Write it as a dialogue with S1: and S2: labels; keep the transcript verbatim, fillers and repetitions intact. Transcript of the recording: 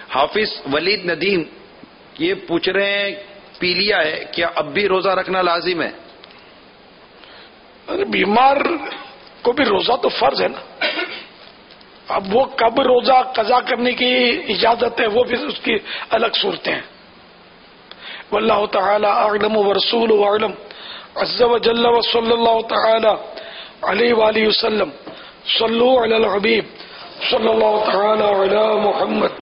S1: हाफिज वलीद नदीम ये पूछ रहे हैं, पी लिया है, क्या अब भी रोजा रखना लाजिम है?
S2: अरे बीमार को भी रोजा तो फर्ज है ना। अब वो कब रोजा कजा करने की इजाजत है वो भी उसकी अलग सूरतें हैं। वल्लाहु तआला अअलम व रसूलुहु अअलम अज़्ज़ व जल्ल व सल्लल्लाहु तआला अलैहि व आलिहि वसल्लम। सल्लु अलल हबीब सल्लल्लाहु तआला अला मुहम्मद।